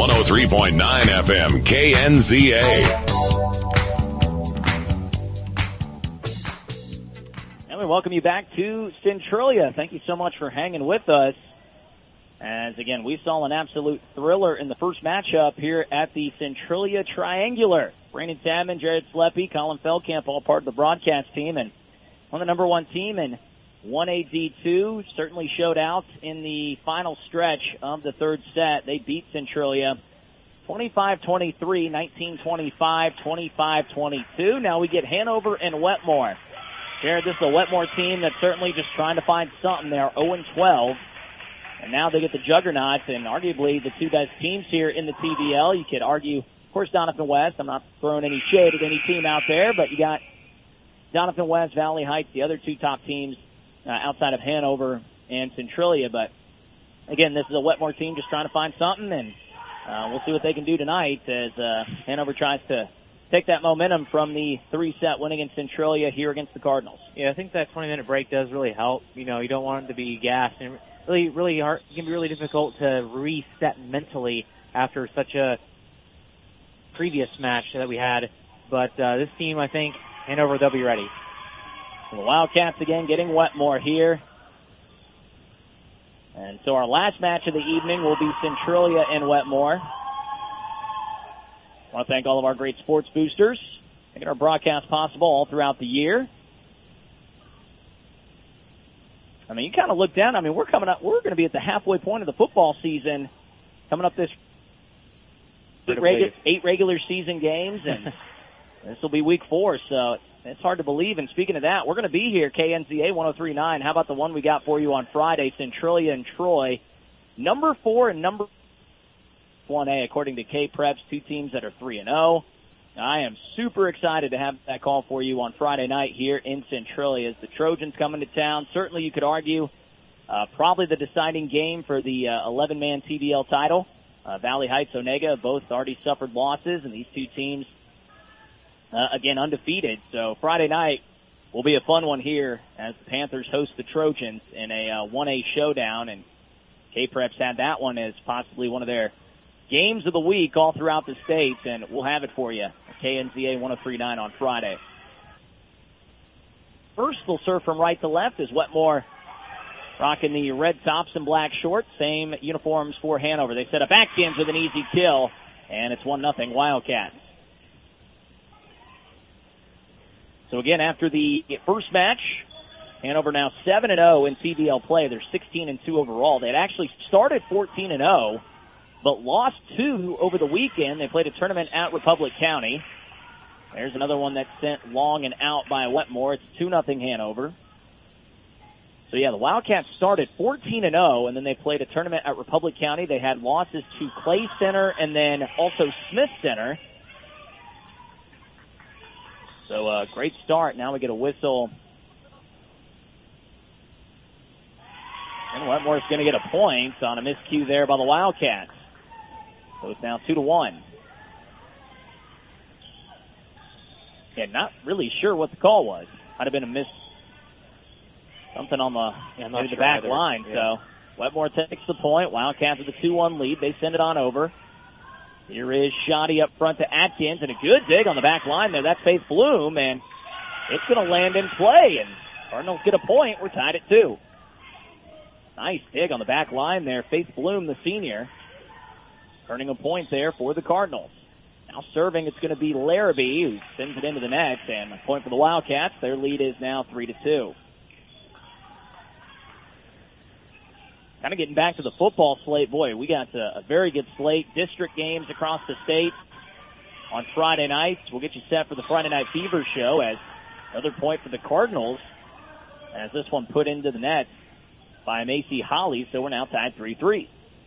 103.9 FM KNZA. And we welcome you back to Centralia. Thank you so much for hanging with us. As, again, we saw an absolute thriller in the first matchup here at the Centralia Triangular. Brandon Salmon, Jared Sleppy, Colin Feldkamp, all part of the broadcast team. And on the number one team in 1AD2, certainly showed out in the final stretch of the third set. They beat Centralia 25-23, 19-25, 25-22. Now we get Hanover and Wetmore. Jared, this is a Wetmore team that's certainly just trying to find something. They are 0-12. And now they get the juggernauts and arguably the two best teams here in the TVL. You could argue, of course, Doniphan West. I'm not throwing any shade at any team out there, but you got Doniphan West, Valley Heights, the other two top teams outside of Hanover and Centralia. But, again, this is a Wetmore team just trying to find something, and we'll see what they can do tonight as Hanover tries to take that momentum from the three-set win against Centralia here against the Cardinals. Yeah, I think that 20-minute break does really help. You know, you don't want them to be gassed. And really hard. It can be really difficult to reset mentally after such a previous match that we had. But this team, I think, Hanover, they'll be ready. The Wildcats again getting Wetmore here. And so our last match of the evening will be Centralia and Wetmore. I want to thank all of our great sports boosters, making our broadcast possible all throughout the year. I mean, you kind of look down. I mean, we're going to be at the halfway point of the football season coming up this 8 regular season games, and this will be week 4, so it's hard to believe. And speaking of that, we're going to be here, KNZA 103.9. How about the one we got for you on Friday, Centralia and Troy? Number 4 and number 1A, according to K-Preps, two teams that are 3-0. I am super excited to have that call for you on Friday night here in Centralia as the Trojans coming to town. Certainly you could argue probably the deciding game for the 11-man TVL title. Valley Heights, Onega, both already suffered losses, and these two teams, again, undefeated. So Friday night will be a fun one here as the Panthers host the Trojans in a 1A showdown, and K-Preps had that one as possibly one of their games of the week all throughout the state, and we'll have it for you. KNZA 103.9 on Friday. First, they'll serve from right to left as Wetmore rocking the red tops and black shorts. Same uniforms for Hanover. They set up Atkins with an easy kill, and it's 1-0 Wildcats. So again, after the first match, Hanover now 7-0 in TVL play. They're 16-2 overall. They had actually started 14-0. but lost 2 over the weekend. They played a tournament at Republic County. There's another one that's sent long and out by Wetmore. It's 2-0 Hanover. So, yeah, the Wildcats started 14-0, and then they played a tournament at Republic County. They had losses to Clay Center and then also Smith Center. So, great start. Now we get a whistle. And Wetmore's going to get a point on a miscue there by the Wildcats. So it's now 2-1. Yeah, not really sure what the call was. Might have been a miss. Something on the back line. Yeah. So Wetmore takes the point. Wildcats with a 2-1 lead. They send it on over. Here is Shoddy up front to Atkins, and a good dig on the back line there. That's Faith Bloom, and it's going to land in play. And Cardinals get a point. We're tied at 2. Nice dig on the back line there. Faith Bloom, the senior, earning a point there for the Cardinals. Now serving, it's going to be Larrabee, who sends it into the net, and a point for the Wildcats. Their lead is now 3-2. Kind of getting back to the football slate. Boy, we got a very good slate. District games across the state on Friday nights. We'll get you set for the Friday Night Fever show as another point for the Cardinals as this one put into the net by Macy Holly, so we're now tied 3-3.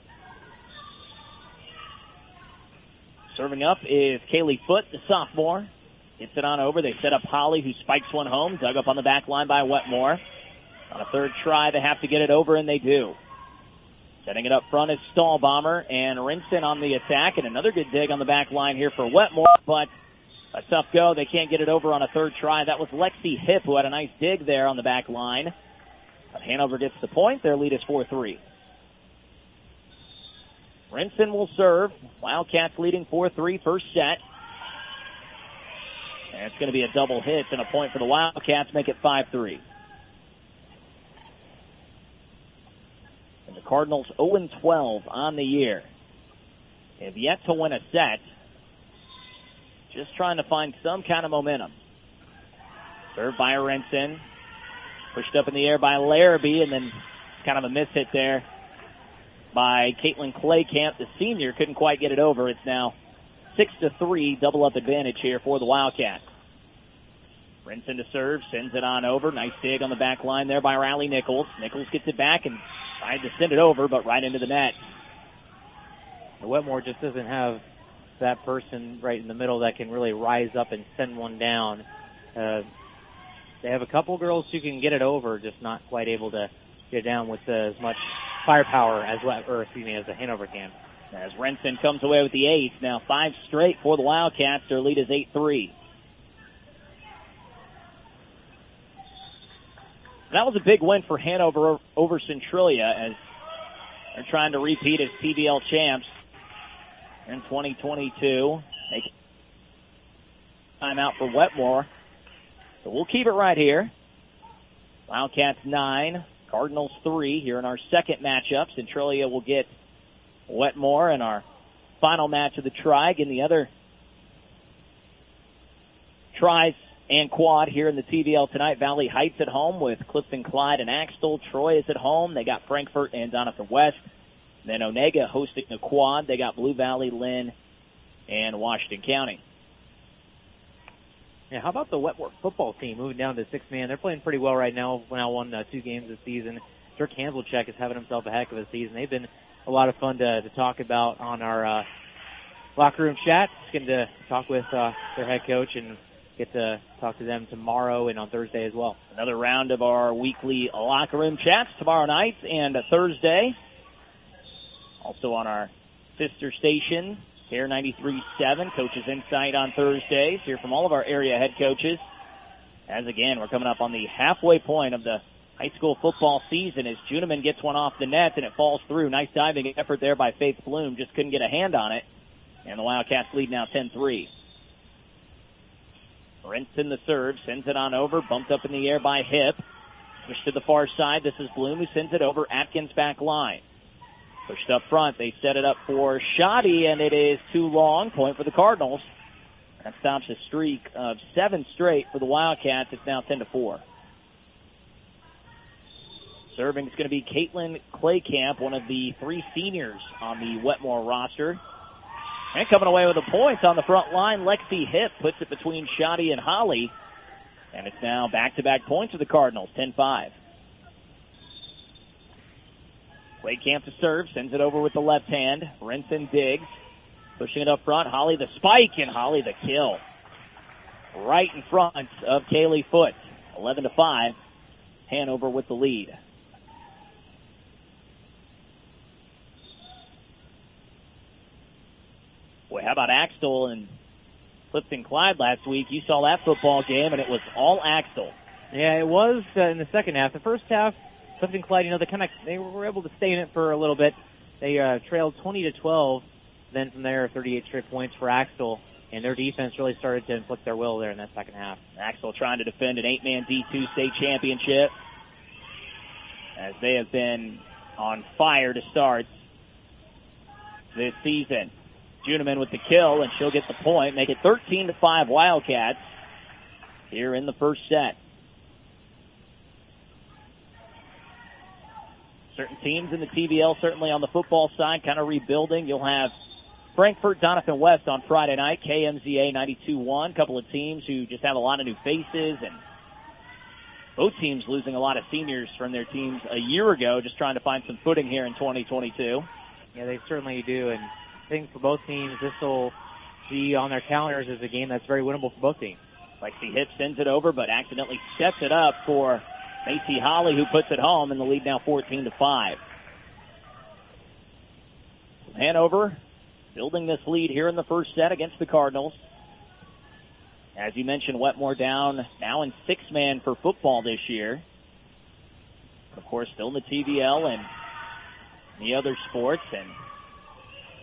Serving up is Kaylee Foote, the sophomore. Gets it on over. They set up Holly, who spikes one home. Dug up on the back line by Wetmore. On a third try, they have to get it over, and they do. Setting it up front is Stahlbomber and Rinson on the attack, and another good dig on the back line here for Wetmore, but a tough go. They can't get it over on a third try. That was Lexi Hipp, who had a nice dig there on the back line. But Hanover gets the point. Their lead is 4-3. Brinson will serve. Wildcats leading 4-3 first set. And it's going to be a double hit and a point for the Wildcats, make it 5-3. And the Cardinals 0-12 on the year. They have yet to win a set. Just trying to find some kind of momentum. Served by Renson. Pushed up in the air by Larrabee, and then kind of a miss hit there by Caitlin Claycamp, the senior. Couldn't quite get it over. It's now 6-3, double up advantage here for the Wildcats. Renson to serve, sends it on over. Nice dig on the back line there by Riley Nichols. Nichols gets it back and tried to send it over, but right into the net. Wetmore just doesn't have that person right in the middle that can really rise up and send one down. They have a couple girls who can get it over, just not quite able to get it down with as much firepower as the Hanover can. As Renson comes away with the ace, now 5 straight for the Wildcats. Their lead is 8-3. That was a big win for Hanover over Centralia, as they're trying to repeat as TVL champs in 2022. Take time out for Wetmore. So we'll keep it right here. Wildcats 9, Cardinals 3 here in our second matchup. Centralia will get Wetmore in our final match of the Tri. And the other Tries and quad here in the TVL tonight. Valley Heights at home with Clifton Clyde and Axtell. Troy is at home. They got Frankfort and Doniphan West. Then Onega hosting the quad. They got Blue Valley, Lynn, and Washington County. Yeah, how about the Wetmore football team moving down to 6-man? They're playing pretty well right now. Now won 2 games this season. Dirk Hanselcheck is having himself a heck of a season. They've been a lot of fun to talk about on our locker room chat. Just getting to talk with their head coach and get to talk to them tomorrow and on Thursday as well. Another round of our weekly locker room chats tomorrow night and Thursday. Also on our sister station, Care 93.7, Coaches Insight on Thursdays. Hear from all of our area head coaches. As again, we're coming up on the halfway point of the high school football season as Juniman gets one off the net and it falls through. Nice diving effort there by Faith Bloom. Just couldn't get a hand on it. And the Wildcats lead now 10-3. Renson the serve, sends it on over, bumped up in the air by Hip. Push to the far side. This is Bloom who sends it over. Atkins back line. Pushed up front. They set it up for Shoddy, and it is too long. Point for the Cardinals. That stops a streak of 7 straight for the Wildcats. It's now 10-4. Serving is going to be Caitlin Claycamp, one of the 3 seniors on the Wetmore roster. And coming away with the points on the front line, Lexi Hip puts it between Shoddy and Holly. And it's now back-to-back points for the Cardinals, 10-5. Claycamp to serve, sends it over with the left hand. Renson digs, pushing it up front. Holly the spike, and Holly the kill. Right in front of Kaylee Foote. 11-5. Hanover with the lead. Boy, how about Axtell and Clifton Clyde last week? You saw that football game, and it was all Axtell. Yeah, it was in the second half. The first half, Clifton Clyde, they were able to stay in it for a little bit. They trailed 20-12. Then from there, 38 straight points for Axtell, and their defense really started to inflict their will there in that second half. Axtell trying to defend an 8-man D2 state championship, as they have been on fire to start this season. Juniman with the kill, and she'll get the point. Make it 13-5 Wildcats here in the first set. Certain teams in the TVL, certainly on the football side, kind of rebuilding. You'll have Frankfort, Doniphan West on Friday night, KMZA 92-1. A couple of teams who just have a lot of new faces, and both teams losing a lot of seniors from their teams a year ago, just trying to find some footing here in 2022. Yeah, they certainly do, and I think for both teams, this will be on their calendars as a game that's very winnable for both teams. Lexi Hip sends it over, but accidentally sets it up for Macy Holly, who puts it home, and the lead now 14-5. Hanover building this lead here in the first set against the Cardinals. As you mentioned, Wetmore down now in 6-man for football this year. Of course, still in the TVL and the other sports, and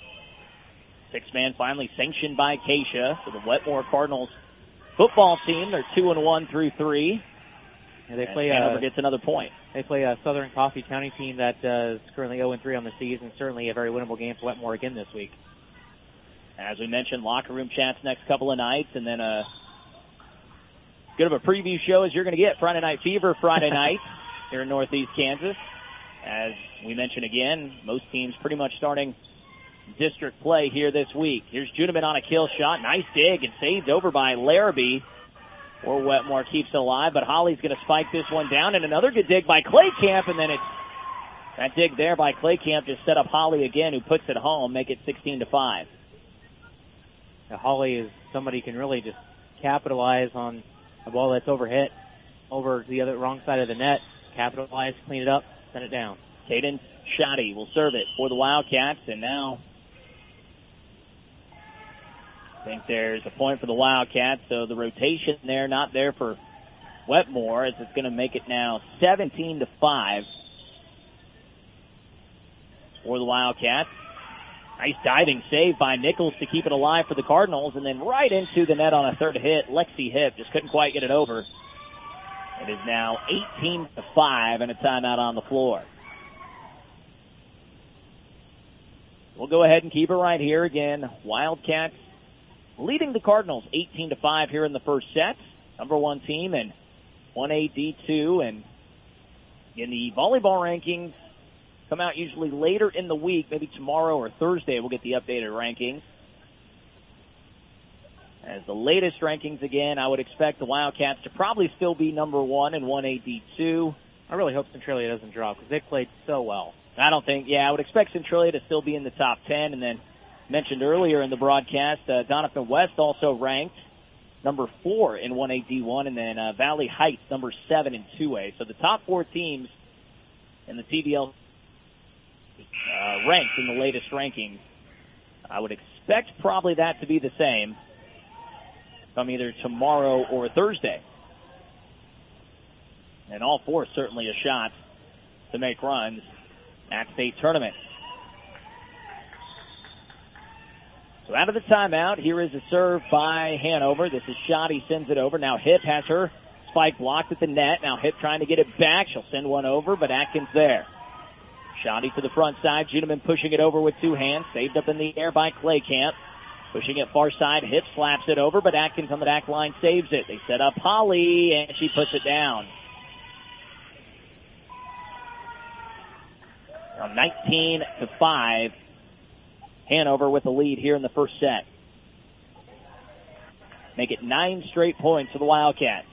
Six-man finally sanctioned by Acacia. So the Wetmore Cardinals football team, they're 2-1 through 3. Yeah, they play Hanover gets another point. They play a Southern Coffee County team that is currently 0-3 on the season. Certainly a very winnable game for Wetmore again this week. As we mentioned, locker room chats next couple of nights, and then good of a preview show as you're going to get Friday Night Fever Friday night here in Northeast Kansas. As we mentioned again, most teams pretty much starting district play here this week. Here's Judeman on a kill shot. Nice dig and saved over by Larrabee. Or Wetmore keeps it alive, but Holly's going to spike this one down, and another good dig by Claycamp, and then that dig there by Claycamp just set up Holly again, who puts it home, make it 16-5. Now, Holly is somebody who can really just capitalize on a ball that's overhit over to the other wrong side of the net, capitalize, clean it up, send it down. Caden Shoddy will serve it for the Wildcats, and now I think there's a point for the Wildcats, so the rotation there, not there for Wetmore, as it's going to make it now 17-5 for the Wildcats. Nice diving save by Nichols to keep it alive for the Cardinals, and then right into the net on a third hit. Lexi Hipp just couldn't quite get it over. It is now 18-5 and a timeout on the floor. We'll go ahead and keep it right here again. Wildcats leading the Cardinals 18-5 here in the first set. Number one team in 1A D2, and in the volleyball rankings come out usually later in the week, maybe tomorrow or Thursday we'll get the updated rankings. As the latest rankings again, I would expect the Wildcats to probably still be number one in 1A D2. I really hope Centralia doesn't drop because they played so well. I would expect Centralia to still be in the top 10, and then mentioned earlier in the broadcast, Donovan West also ranked number 4 in 1A D1, and then Valley Heights number 7 in 2A. So the top 4 teams in the TBL ranked in the latest rankings. I would expect probably that to be the same come either tomorrow or Thursday. And all 4 certainly a shot to make runs at state tournament. So out of the timeout, here is a serve by Hanover. This is Shoddy, sends it over. Now Hipp has her spike blocked at the net. Now Hipp trying to get it back. She'll send one over, but Atkins there. Shoddy to the front side. Judeman pushing it over with 2 hands. Saved up in the air by Claycamp. Pushing it far side. Hipp slaps it over, but Atkins on the back line saves it. They set up Holly, and she puts it down. Now 19-5. Hanover with the lead here in the first set. Make it 9 straight points for the Wildcats.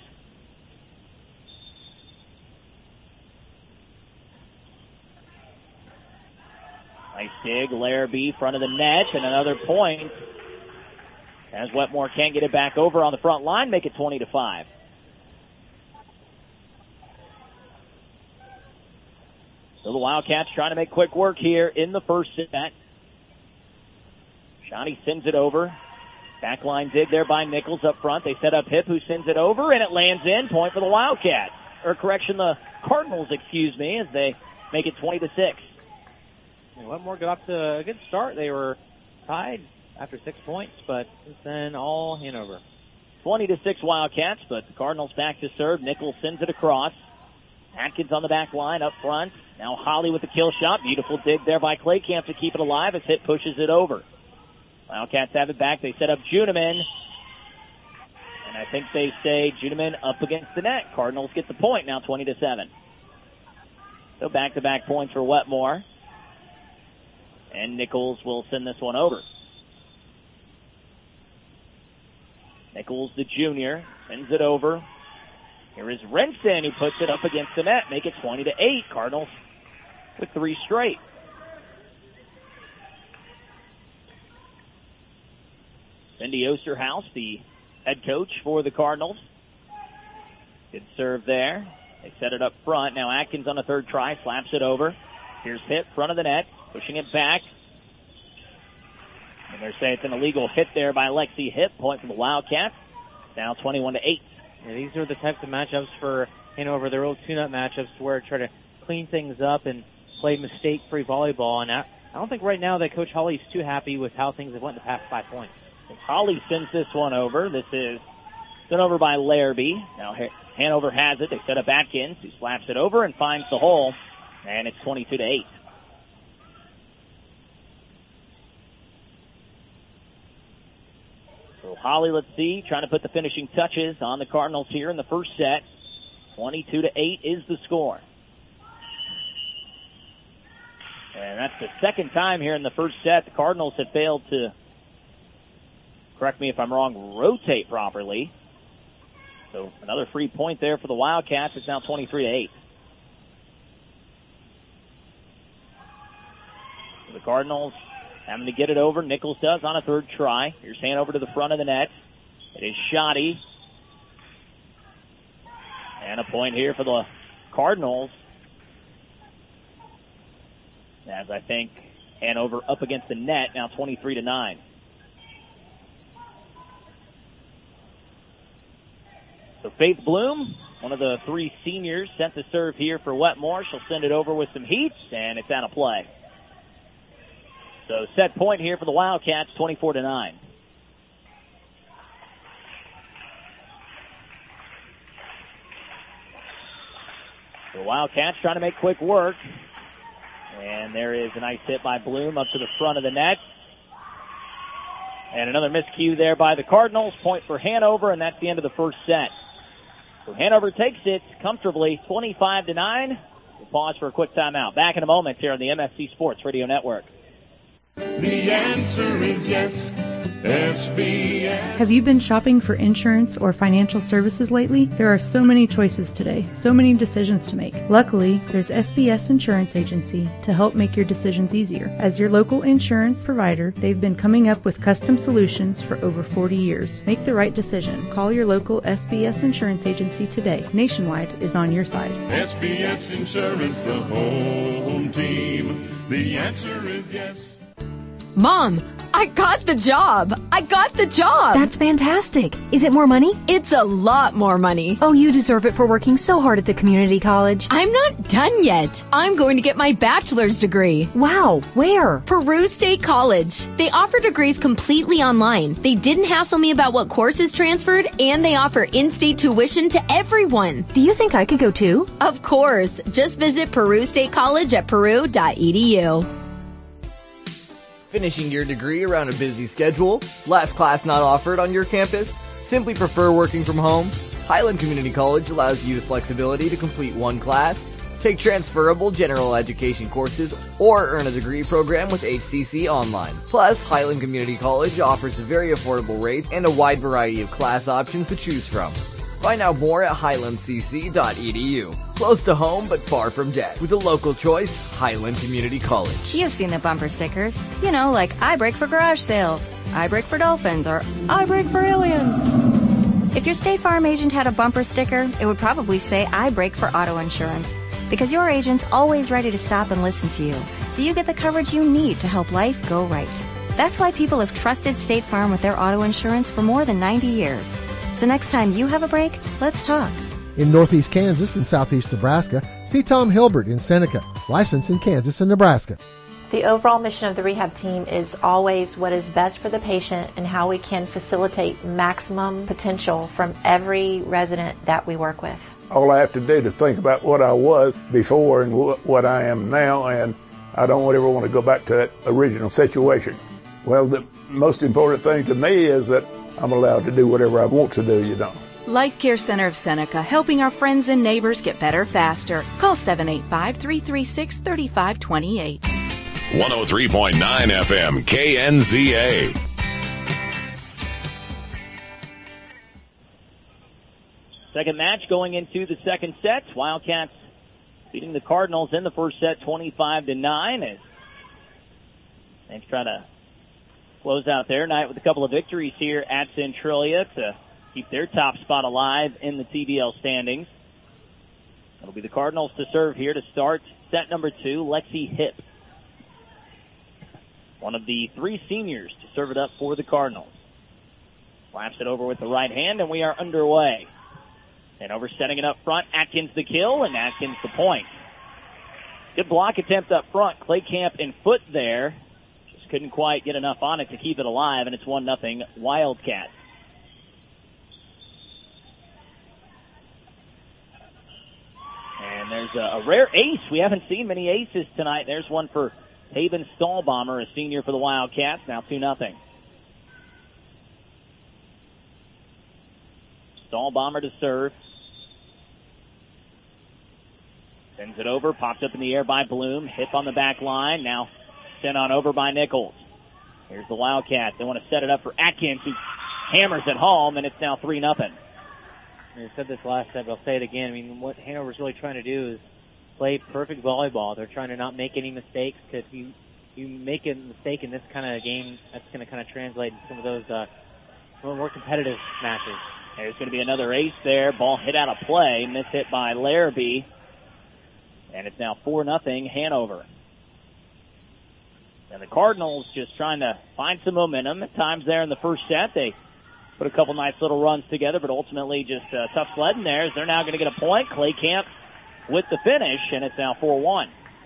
Nice dig, Larrabee, front of the net, and another point. As Wetmore can't get it back over on the front line, make it 20-5. So the Wildcats trying to make quick work here in the first set. Shoddy sends it over. Backline dig there by Nichols up front. They set up Hipp, who sends it over, and it lands in. Point for the Wildcats. Or correction, the Cardinals, as they make it 20-6. Wetmore got off to a good start. They were tied after 6 points, but since then all Hanover. 20-6 Wildcats, but the Cardinals back to serve. Nichols sends it across. Atkins on the back line up front. Now Holly with the kill shot. Beautiful dig there by Claycamp to keep it alive as Hipp pushes it over. Wildcats have it back. They set up Juneman. And I think they say Juneman up against the net. Cardinals get the point now, 20-7. So back-to-back points for Wetmore. And Nichols will send this one over. Nichols, the junior, sends it over. Here is Renson. He puts it up against the net. Make it 20-8. Cardinals with 3 straight. Cindy Osterhaus, the head coach for the Cardinals. Good serve there. They set it up front. Now Atkins on the third try, slaps it over. Here's Hipp, front of the net, pushing it back. And they're saying it's an illegal hit there by Lexi Hipp. Point for the Wildcats. Now 21-8. Yeah, these are the types of matchups for Hanover. They're real tune-up matchups where try to clean things up and play mistake-free volleyball. And I don't think right now that Coach Hawley's too happy with how things have went the past 5 points. Hawley sends this one over. This is sent over by Larrabee. Now Hanover has it. They set up Atkins, who slaps it over and finds the hole, and it's 22-8. So Hawley, let's see, trying to put the finishing touches on the Cardinals here in the first set. 22-8 is the score. And that's the second time here in the first set the Cardinals have failed to, correct me if I'm wrong, rotate properly. So another free point there for the Wildcats. It's now 23-8. So the Cardinals having to get it over. Nichols does on a third try. Here's Hanover to the front of the net. It is Shoddy. And a point here for the Cardinals. As I think Hanover up against the net, now 23-9. So Faith Bloom, one of the three seniors, sent the serve here for Wetmore. She'll send it over with some heat, and it's out of play. So set point here for the Wildcats, 24-9. The Wildcats trying to make quick work. And there is a nice hit by Bloom up to the front of the net. And another miscue there by the Cardinals. Point for Hanover, and that's the end of the first set. So Hanover takes it comfortably, 25-9. We'll pause for a quick timeout. Back in a moment here on the MSC Sports Radio Network. The answer is yes, SBS. Have you been shopping for insurance or financial services lately? There are so many choices today, so many decisions to make. Luckily, there's SBS Insurance Agency to help make your decisions easier. As your local insurance provider, they've been coming up with custom solutions for over 40 years. Make the right decision. Call your local SBS Insurance Agency today. Nationwide is on your side. SBS Insurance, the home team. The answer is yes. Mom, I got the job. That's fantastic. Is it more money? It's a lot more money. Oh, you deserve it for working so hard at the community college. I'm not done yet. I'm going to get my bachelor's degree. Wow, where? Peru State College. They offer degrees completely online. They didn't hassle me about what courses transferred, and they offer in-state tuition to everyone. Do you think I could go too? Of course. Just visit Peru State College at peru.edu. Finishing your degree around a busy schedule? Last class not offered on your campus? Simply prefer working from home? Highland Community College allows you the flexibility to complete one class, take transferable general education courses, or earn a degree program with HCC Online. Plus, Highland Community College offers very affordable rates and a wide variety of class options to choose from. Find out more at highlandcc.edu. Close to home, but far from debt. With a local choice, Highland Community College. You've seen the bumper stickers. You know, like, I brake for garage sales, I brake for dolphins, or I brake for aliens. If your State Farm agent had a bumper sticker, it would probably say, I brake for auto insurance. Because your agent's always ready to stop and listen to you, so you get the coverage you need to help life go right. That's why people have trusted State Farm with their auto insurance for more than 90 years. So next time you have a break, let's talk. In northeast Kansas and southeast Nebraska, see Tom Hilbert in Seneca, licensed in Kansas and Nebraska. The overall mission of the rehab team is always what is best for the patient and how we can facilitate maximum potential from every resident that we work with. All I have to do is think about what I was before and what I am now, and I don't ever want to go back to that original situation. Well, the most important thing to me is that I'm allowed to do whatever I want to do, Life Care Center of Seneca, helping our friends and neighbors get better faster. Call 785-336-3528. 103.9 FM, KNZA. Second match going into the second set. Wildcats beating the Cardinals in the first set 25-9 as they try to close out their night with a couple of victories here at Centralia to keep their top spot alive in the TBL standings. It'll be the Cardinals to serve here to start set number 2, Lexi Hipp. One of the three seniors to serve it up for the Cardinals. Slaps it over with the right hand, and we are underway. And over setting it up front, Atkins the kill, and Atkins the point. Good block attempt up front. Clay Camp and Foot there. Just couldn't quite get enough on it to keep it alive, and it's 1-0 Wildcats. And there's a rare ace. We haven't seen many aces tonight. There's one for Haven Stahlbomber, a senior for the Wildcats. Now 2-0. Stahlbomber to serve. Sends it over, popped up in the air by Bloom. Hip on the back line. Now sent on over by Nichols. Here's the Wildcats. They want to set it up for Atkins, who hammers it home, and it's now 3-0. I said this last time, but I'll say it again. I mean, what Hanover's really trying to do is play perfect volleyball. They're trying to not make any mistakes, because if you make a mistake in this kind of game, that's going to kind of translate into some of those more competitive matches. There's going to be another ace there. Ball hit out of play. Miss hit by Larrabee. And it's now 4-0 Hanover. And the Cardinals just trying to find some momentum. At times there in the first set, they put a couple nice little runs together, but ultimately just tough sledding there, as they're now going to get a point. Clay Camp with the finish, and it's now 4-1.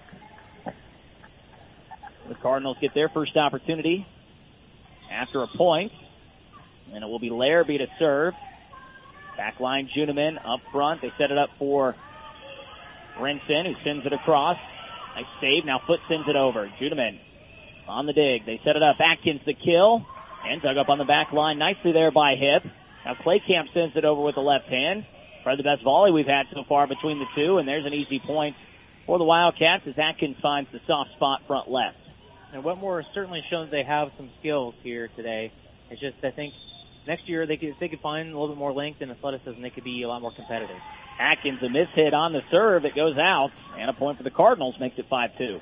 The Cardinals get their first opportunity after a point, and it will be Larrabee to serve. Backline Juniman up front. They set it up for Renson, who sends it across. Nice save. Now Foot sends it over. Juniman on the dig. They set it up. Atkins the kill. And dug up on the back line nicely there by Hip. Now Clay Camp sends it over with the left hand. Probably the best volley we've had so far between the two. And there's an easy point for the Wildcats as Atkins finds the soft spot front left. And Wetmore has certainly shown they have some skills here today. It's just, I think, next year, if they could find a little bit more length and athleticism, they could be a lot more competitive. Atkins, a miss hit on the serve. It goes out. And a point for the Cardinals makes it 5-2.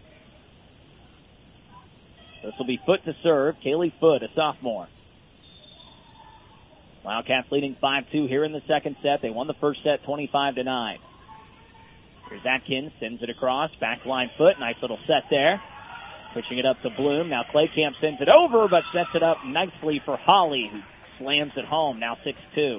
This will be Foot to serve. Kaylee Foot, a sophomore. Wildcats leading 5-2 here in the second set. They won the first set 25-9. Here's Atkins, sends it across. Backline Foot, nice little set there. Pushing it up to Bloom. Now Clay Camp sends it over, but sets it up nicely for Holly, who slams it home. Now 6-2.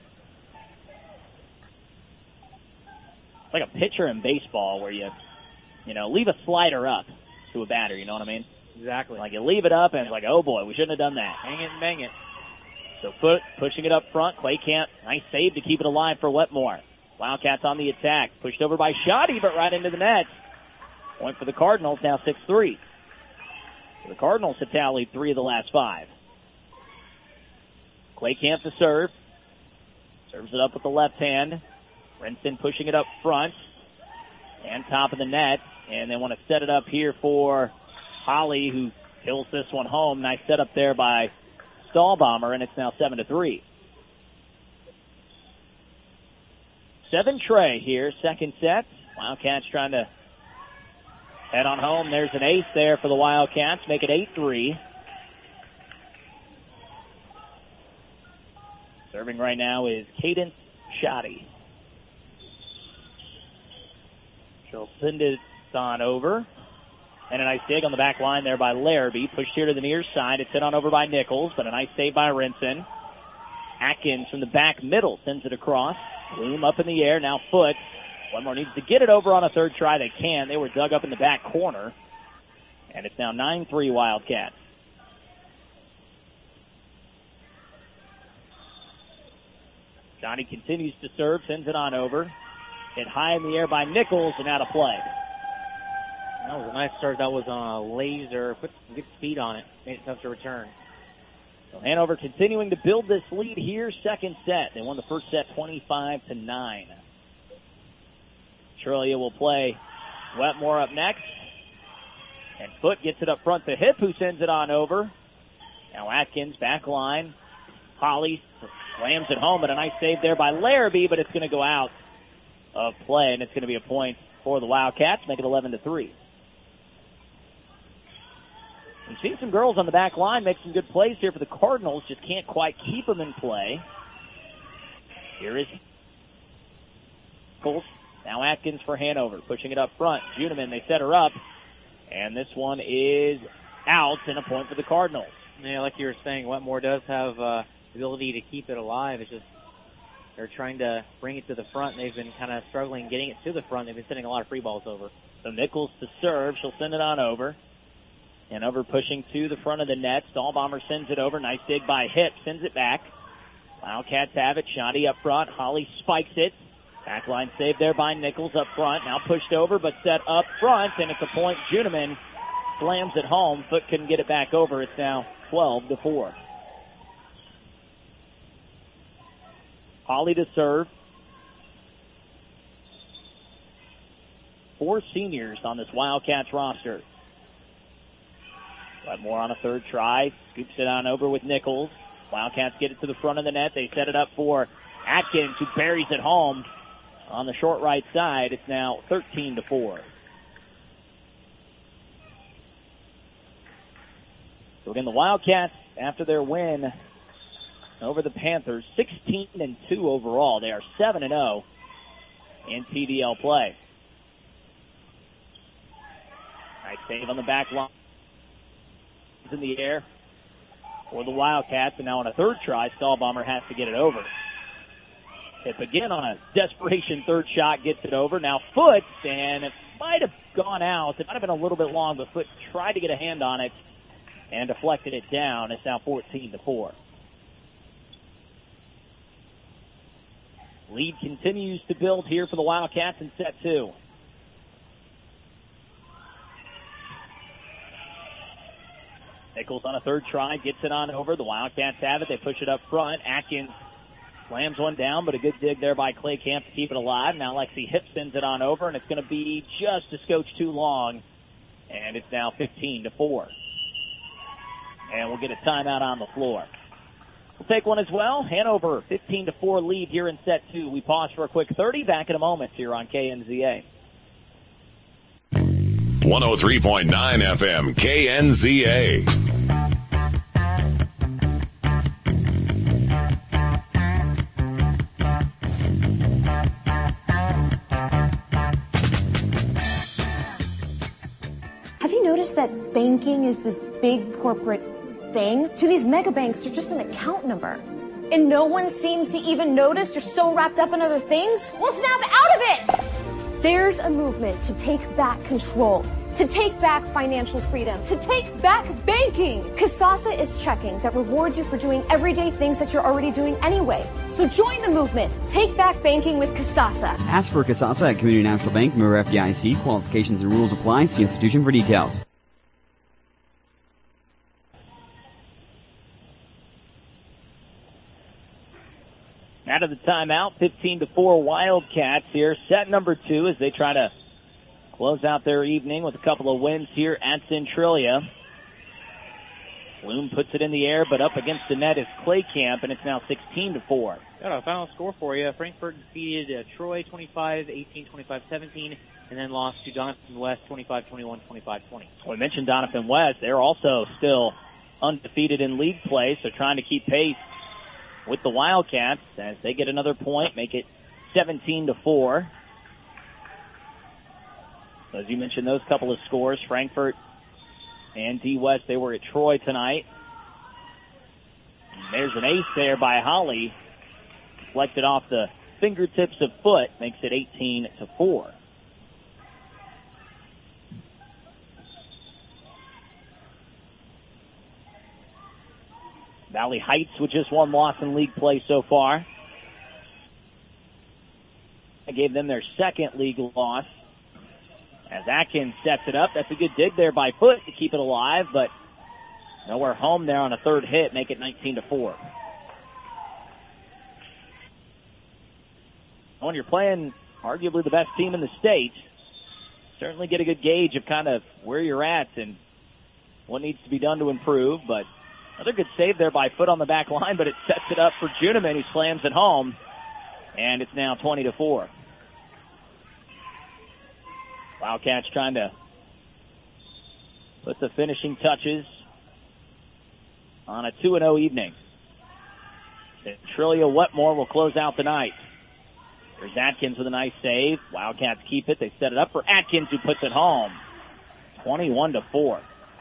It's like a pitcher in baseball where you leave a slider up to a batter, you know what I mean? Exactly. Like you leave it up and it's like, oh boy, we shouldn't have done that. Hang it and bang it. So Foot pushing it up front. Clay Camp, nice save to keep it alive for Wetmore. Wildcats on the attack. Pushed over by Shoddy, but right into the net. Point for the Cardinals, now 6-3. The Cardinals have tallied 3 of the last 5. Clay Camp to serve. Serves it up with the left hand. Renson pushing it up front. And top of the net. And they want to set it up here for Holly, who kills this one home. Nice setup there by Stahlbomber, and it's now 7-3. 7-3 here, second set. Wildcats trying to head on home. There's an ace there for the Wildcats. Make it 8-3. Serving right now is Cadence Shoddy. She'll send it on over. And a nice dig on the back line there by Larrabee. Pushed here to the near side. It's hit on over by Nichols, but a nice save by Renson. Atkins from the back middle sends it across. Bloom up in the air. Now Foot. Wetmore needs to get it over on a third try. They can. They were dug up in the back corner. And it's now 9-3 Wildcats. Johnny continues to serve. Sends it on over. Hit high in the air by Nichols and out of play. That was a nice start. That was on a laser. Put some good speed on it. Made it tough to return. So Hanover continuing to build this lead here, second set. They won the first set 25-9. Trillia will play Wetmore up next. And Foot gets it up front to Hip, who sends it on over. Now Atkins, back line. Holly slams it home, but a nice save there by Larrabee, but it's going to go out of play, and it's going to be a point for the Wildcats, make it 11-3. We've seen some girls on the back line make some good plays here for the Cardinals, just can't quite keep them in play. Here is Nichols. Now Atkins for Hanover, pushing it up front. Juniman, they set her up, and this one is out, and a point for the Cardinals. Yeah, like you were saying, Wetmore does have the ability to keep it alive. It's just they're trying to bring it to the front. They've been kind of struggling getting it to the front. They've been sending a lot of free balls over. So Nichols to serve. She'll send it on over. And over pushing to the front of the net. Stahlbomber sends it over. Nice dig by Hip. Sends it back. Wildcats have it. Shoddy up front. Holly spikes it. Backline save there by Nichols up front. Now pushed over, but set up front. And it's a point. Juniman slams it home. Foot couldn't get it back over. It's now 12-4. Holly to serve. 4 seniors on this Wildcats roster. Wetmore on a third try. Scoops it on over with Nichols. Wildcats get it to the front of the net. They set it up for Atkins, who buries it home on the short right side. It's now 13-4. So again, the Wildcats, after their win over the Panthers, 16-2 overall. They are 7-0 in TDL play. Nice save on the back line. In the air for the Wildcats, and now on a third try, Stahlbomber has to get it over. If again on a desperation third shot gets it over. Now Foot, and it might have gone out. It might have been a little bit long, but Foot tried to get a hand on it and deflected it down. It's now 14-4. Lead continues to build here for the Wildcats in set 2. Nichols on a third try, gets it on over. The Wildcats have it. They push it up front. Atkins slams one down, but a good dig there by Clay Camp to keep it alive. Now Lexi Hip sends it on over, and it's going to be just a scotch too long. And it's now 15-4. And we'll get a timeout on the floor. We'll take one as well. Hanover, 15-4 lead here in set 2. We pause for a quick 30. Back in a moment here on KNZA. 103.9 FM, KNZA. Have you noticed that banking is this big corporate thing? To these mega banks, they're just an account number. And no one seems to even notice they're so wrapped up in other things. Well, snap out of it! There's a movement to take back control, to take back financial freedom, to take back banking. Kasasa is checking that rewards you for doing everyday things that you're already doing anyway. So join the movement. Take back banking with Kasasa. Ask for Kasasa at Community National Bank, member FDIC. Qualifications and rules apply. See institution for details. Out of the timeout, 15-4 Wildcats here. Set number 2 as they try to close out their evening with a couple of wins here at Centralia. Bloom puts it in the air, but up against the net is Clay Camp, and it's now 16-4. Got a final score for you. Frankfort defeated Troy 25-18, 25-17, and then lost to Donovan West 25-21, 25-20. We mentioned Donovan West. They're also still undefeated in league play, so trying to keep pace with the Wildcats as they get another point, make it 17-4. So as you mentioned, those couple of scores, Frankfort and D. West, they were at Troy tonight. And there's an ace there by Holly. Deflected off the fingertips of Foot, makes it 18-4. Valley Heights with just one loss in league play so far. I gave them their second league loss. As Atkins sets it up, that's a good dig there by Foot to keep it alive, but nowhere home there on a third hit, make it 19-4. When you're playing arguably the best team in the state, certainly get a good gauge of kind of where you're at and what needs to be done to improve, but another good save there by Foot on the back line, but it sets it up for Juniman, who slams it home, and it's now 20-4. Wildcats trying to put the finishing touches on a 2-0 evening. Centralia Wetmore will close out the night. There's Atkins with a nice save. Wildcats keep it. They set it up for Atkins, who puts it home. 21-4.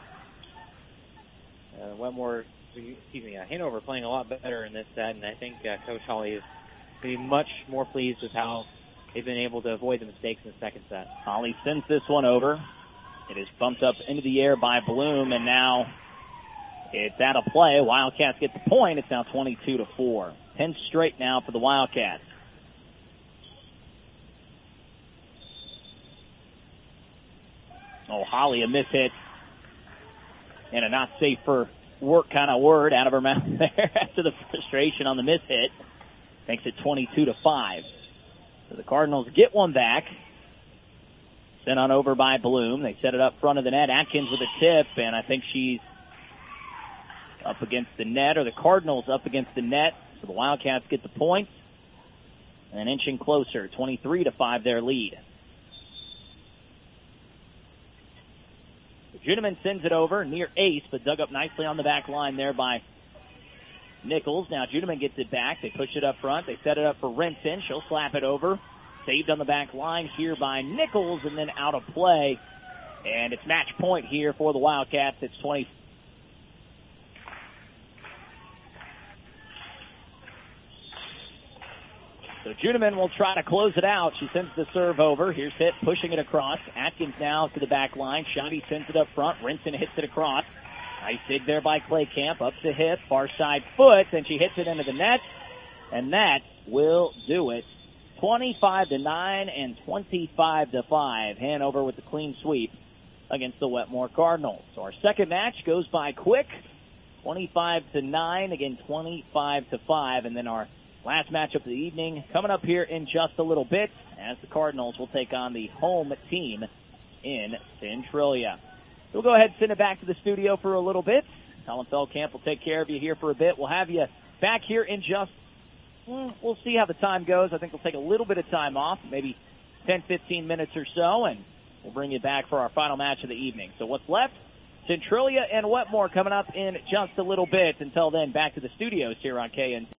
Hanover playing a lot better in this set, and I think Coach Holly is going to be much more pleased with how they've been able to avoid the mistakes in the second set. Holly sends this one over. It is bumped up into the air by Bloom, and now it's out of play. Wildcats get the point. It's now 22-4. 10 straight now for the Wildcats. Oh, Holly, a mishit. And a not safe for work kind of word out of her mouth there after the frustration on the mishit. Makes it 22-5. So the Cardinals get one back. Sent on over by Bloom. They set it up front of the net. Atkins with a tip, and I think she's up against the net, or the Cardinals up against the net. So the Wildcats get the point. And inching closer, 23-5 their lead. Juneman sends it over near ace, but dug up nicely on the back line there by Nichols. Now Juneman gets it back. They push it up front. They set it up for Renton. She'll slap it over. Saved on the back line here by Nichols, and then out of play. And it's match point here for the Wildcats. It's 20. So Juneman will try to close it out. She sends the serve over. Here's Hit pushing it across. Atkins now to the back line. Shoddy sends it up front. Renton hits it across. Nice dig there by Claycamp. Up to Hit. Far side foot. And she hits it into the net. And that will do it. 25-9 and 25-5. Hanover with the clean sweep against the Wetmore Cardinals. So our second match goes by quick. 25-9, again 25-5. And then our last matchup of the evening coming up here in just a little bit as the Cardinals will take on the home team in Centralia. We'll go ahead and send it back to the studio for a little bit. Colin Feldkamp will take care of you here for a bit. We'll have you back here in just, we'll see how the time goes. I think we'll take a little bit of time off, maybe 10-15 minutes or so, and we'll bring you back for our final match of the evening. So what's left? Centralia and Wetmore coming up in just a little bit. Until then, back to the studios here on KNC.